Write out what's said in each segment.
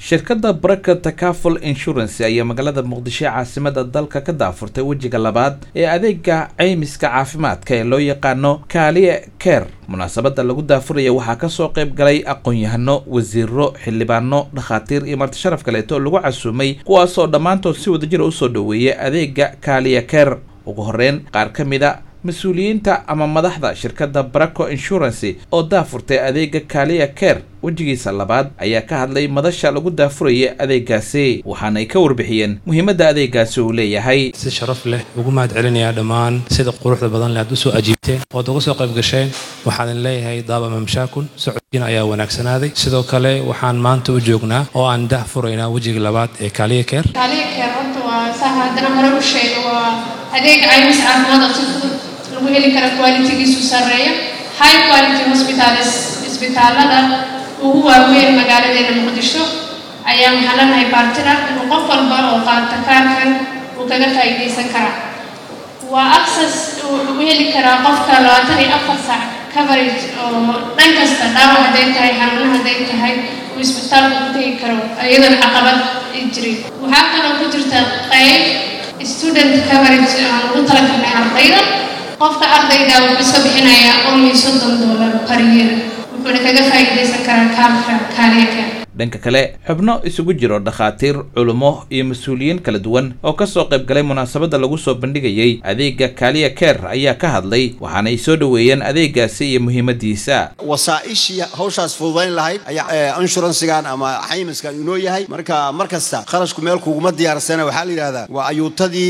shirkadda Baraka Takaful Insurance ayaa magaalada Muqdisho caasimada dalka ka daafurtay wajiga labaad ee adeegga caymiska caafimaadka ee loo yaqaano Kaaliye Care. munaasabada lagu daafuraya waxaa ka soo qayb galay aqoon-yahano, wasiiro, xildhibaano, dhakhaatiir iyo marti sharaf kale oo lagu casuumay kuwaas oo dhamaantood si wadajir ah u soo dhaweeyay adeegga Kaaliye Care. ugu horeyn qaar ka mid ah mas'uuliyiinta ama madaxda shirkadda Baraka Insurance oo daafurtay adeegga Kaaliye Care wajigiisa labaad ayaa ka hadlay madasha lagu daafurayay adeeggaasi, waxaana ay ka warbixiyeen muhiimadda adeeggaasi uu leeyahay. si sharaf leh ugu mahad celinayaa dhammaan sida quruxda badan leh aad u soo ajiibteen oo uga soo qayb gasheen. waxaan leeyahay daaba mamshaakun socodkiina ayaa wanaagsanaaday. sidoo kale waxaan maanta u joognaa oo aan daafuraynaa wajiga labaad ee Kaaliye Care. Kaaliye Care horta waa saahadana hore u sheegay waa adeeg caymis caafimaad oo si fudud lagu heli karo quality-giisu sareeyo. high quality hospitals isbitaalada ugu waaweyn magaaladeena Muqdisho ayaa maxalanahay partner inuu qof walba oo qaata kaarkan uu kaga faa'iideysan karo. waa access uu heli karaa qofka 24 saac coverage oo dhan kasta dhaawac haday tahay, xanuun haday tahay uu isbitaalka ku tagi karo iyadoo caqabad jirin. waxaa kaloo ku jirta qayb student coverage oo lagu talagalay ardayda. qofka ardayda wuxuu iska bixinayaa only $30 per year wuxuuna kaga faa'iideysan karaa kaarka Kaaliye Care. dhanka kale xubno isugu jiro dhakhaatiir, culimo iyo mas'uuliyiin kala duwan oo ka soo qayb galay munaasabada lagu soo bandhigayay adeegga Kaaliye Care ayaa ka hadlay, waxaana ay soo dhaweeyeen adeeggaasi iyo muhiimadiisa. wasaa'ishi hawshaas fududayn lahayd ayaa insurance-gan ama caymiskan inoo yahay. markasta qarashku meel kuuguma diyaarsana waxaa la yiraahdaa waa ayuutadii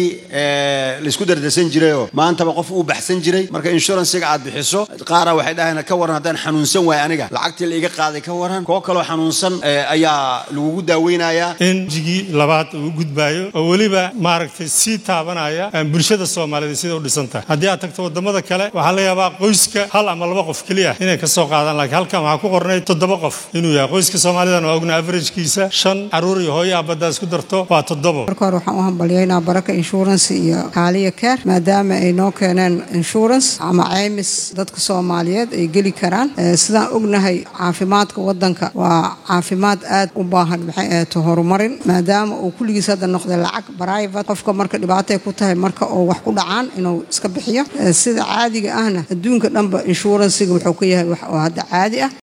la isku dardarsan jiray oo maantaba qof uu baxsan jiray. marka insurance-ga aad bixiso qaara waxay dhahayn ka waran haddaan xanuunsan waay aniga lacagtii la iga qaaday ka waran koo kale xanuunsan ayaa lagu daaweynayaa in jigi labaad uu gudbaayo oo waliba maaragtay si taabanaya bulshada Soomaaliyeed sida u dhisantahay. haddii aad tagto wadamada kale waxaa la yaabaa qoyska hal ama laba qof kaliya inay ka soo qaadaan, laakiin halkan waxaa ku qornay 7 qof inuu yahay qoyska Soomaaliyeed. oo ogna average-kiisa 5 caruur iyo hooyo abada isku darto waa 7. marka hore waxaan u hambalyeynaa Baraka Insurance iyo Kaaliye Care maadaama ay noo keeneen insurance ama caymis dadka Soomaaliyeed ay geli karaan. sidaan ognahay caafimaadka wadanka waa caafimaad aad u baahan maxay ahayd horumarin maadaama uu kulligiis hadda noqday lacag private. qofka marka dhibaato ay ku tahay marka oo wax ku dhacaan inuu iska bixiyo. sida caadiga ahna adduunka dhanba insurance-ga wuxuu ka yahay wax oo hadda caadi ah.